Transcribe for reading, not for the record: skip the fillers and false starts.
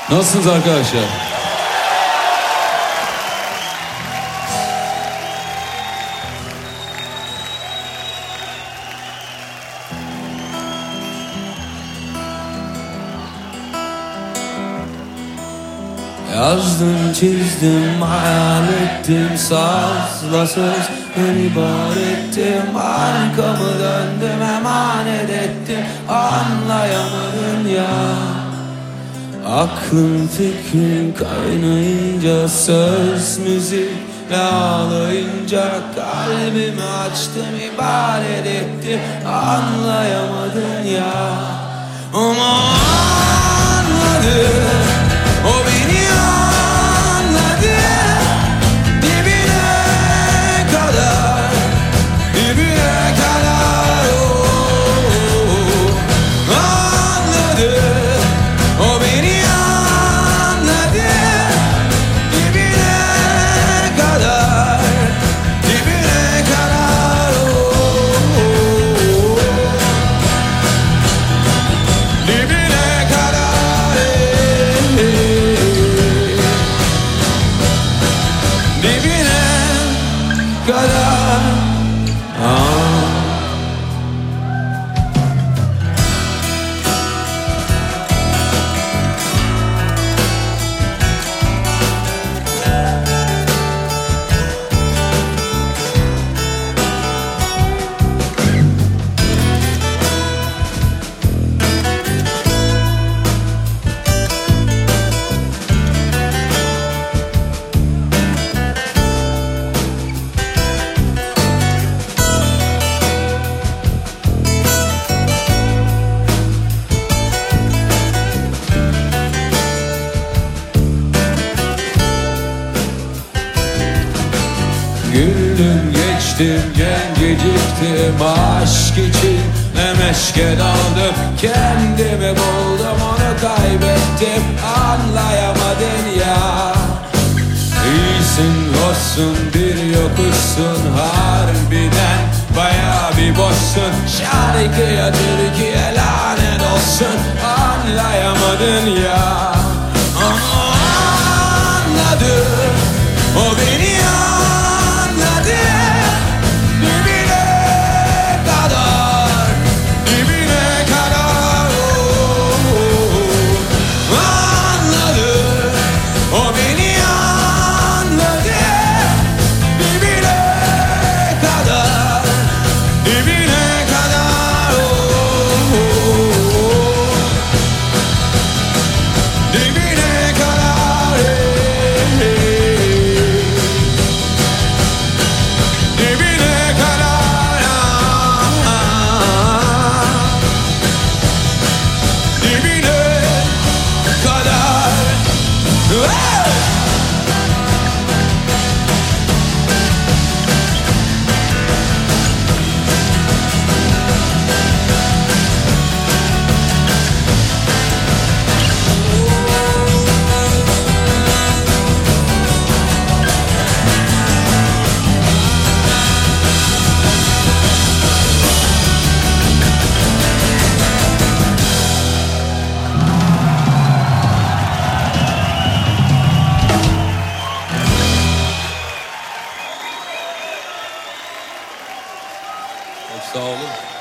Nasılsınız arkadaşlar? Yazdım, çizdim, hayal ettim, sazla söz ibarettim. Arkamı döndüm, emanet ettim, anlayamadın ya. Aklım fikrim kaynayınca, söz müzikle ağlayınca, kalbimi açtım, ibaret ettim, anlayamadın ya. Ama anladım, o beni anladı, dibine kadar, dibine kadar. Anladı, o beni anladı, dibine kadar, dibine kadar. Dibine kadar, dibine kadar. Güldüm geçtim, genceciktim, aşk için ne meşke daldım, kendimi buldum, onu kaybettim, anlayamadın ya. İyisin, hoşsun, bir yokuşsun, harbiden baya bir boşsun, şarkıya Türkiye lanet olsun, anlayamadın ya. Ama anladım, o beni anladı, dibine kadar, dibine kadar. Anladı, o beni anladı, dibine kadar, dibine kadar. Dibine kadar, dibine kadar, dibine kadar. Sağ olun.